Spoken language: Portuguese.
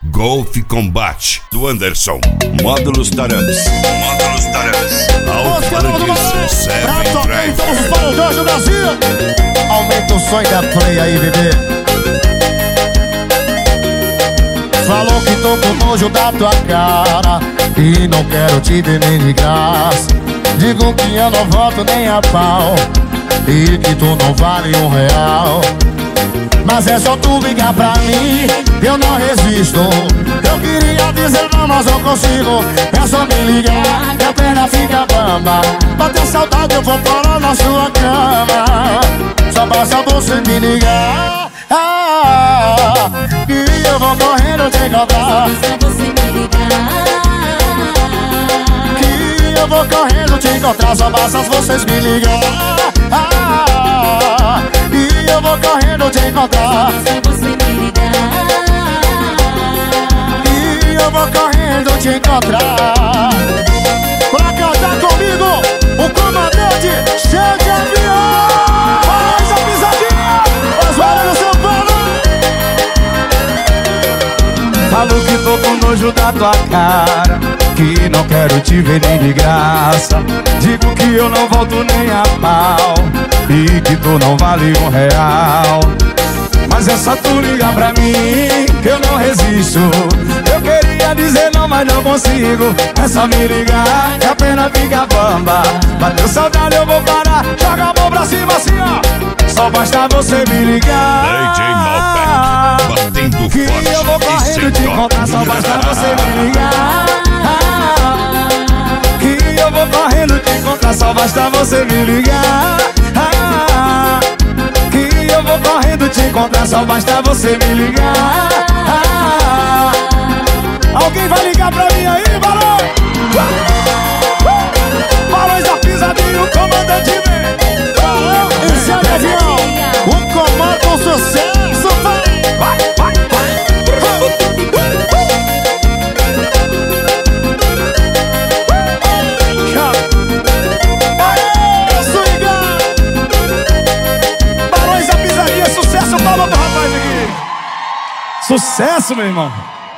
Golf Combat do Anderson. Módulos Taramis. Alto-falantes Seven Drive. Todos os parodões do Brasil. Aumenta o som da play aí, bebê. Falou que tô com nojo da tua cara e não quero te ver nem de graça. Digo que eu não volto nem a pau e que tu não vale R$1. Mas é só tu ligar pra mim, eu não resisto. Eu queria dizer não, mas não consigo. É só me ligar, que a perna fica bamba. Bater saudade, eu vou parar na sua cama. Só basta você me ligar, e eu vou correndo te encontrar. Que eu vou correndo te encontrar. Só basta vocês me ligar, e eu vou correndo te encontrar. E eu vou correndo te encontrar. Pra cantar comigo, o comandante cheio de avião. Faz a pisadinha, as varas do São Paulo. Falo que tô com nojo da tua cara, que não quero te ver nem de graça. Digo que eu não volto nem a pau e que tu não vale R$1. Mas é só tu ligar pra mim, que eu não resisto. Eu queria dizer não, mas não consigo. É só me ligar, que a pena fica bamba. Bateu saudade, eu vou parar. Joga a mão pra cima assim, ó. Só basta você me ligar. DJ Malbec, batendo que forte eu vou correndo te encontrar. Só basta você me ligar. Que eu vou correndo te encontrar. Só basta você me ligar. Que eu vou correndo te encontrar. Só basta você me ligar. Alguém vai ligar pra mim aí, Barão? Barões da pisadinha, o comandante vem. Barão, esse é o avião. O comando, o sucesso, vai, vai, vai. Sucesso, meu irmão.